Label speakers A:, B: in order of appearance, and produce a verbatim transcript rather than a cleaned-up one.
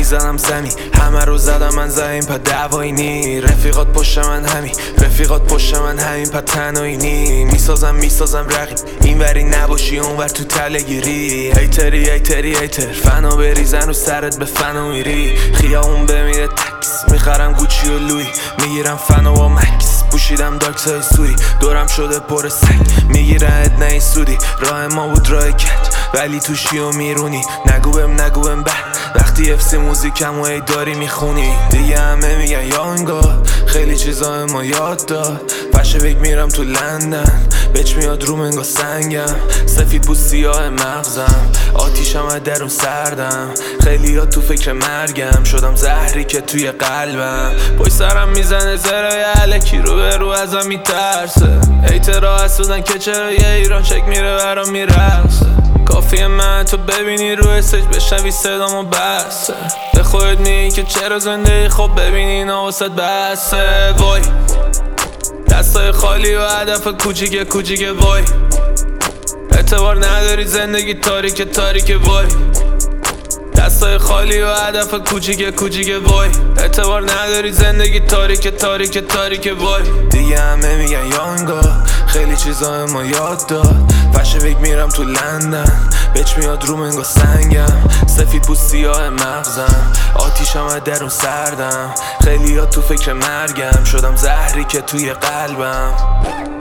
A: میزنم زمین، همه رو زدم من زمین پا دعوایی نی. رفیقات پشت من همین، رفیقات پشت من همین پا تنهایی نی. میسازم میسازم رقیب، این وری نباشی اون ور تو تله گیری. هیتری هیتری هیتر، فنا بریزن رو سرت به فنا میری. خیابون بمیره تکس، میخرم گوچی و لوی، میگیرم فنا و مکس. پوشیدم داکس های سوی، دورم شده پر سگ، میگیرن نه سودی. راه ما بود راه کج، ولی توشی و میرونی. نگو بهم نگو بهم بد، وقتی افسی موزیکم و ای داری میخونی. دیگه همه میگن یا انگار خیلی چیزا ما یاد داد. پشه بگ میرم تو لندن، بچ میاد رو منگا سنگم. سفید پوست سیاه مغزم، آتیشم از درون سردم. خیلی ها تو فکر مرگم، شدم زهری که توی قلبم. پای سرم میزنه زرای علکی، رو به رو ازم میترسه. ایترا حسودن که چرا یه ایران چک میره برام میرسه. کافیه من تو ببینی رو استیج بشنوی صدامو بسه. به خودت میگی که چرا زنده خب ببینی اینا واسه بسه. وای دستای خالی و هدف کوچیک کوچیک وای. اعتبار نداری زندگی تاریک تاریک وای. دستای خالی و هدف کوچیک کوچیک وای. اعتبار نداری زندگی تاریک تاریک تاریک وای. دیگه همه میگن یا انگار خیلی چیزا ما یاد داد. فشه ویک میرم تو لندن، بچ میاد رو منگا سنگم. سفید پوست سیاه مغزم، آتیشم از درون سردم. خیلی ها تو فکر مرگم، شدم زهری که توی قلبم.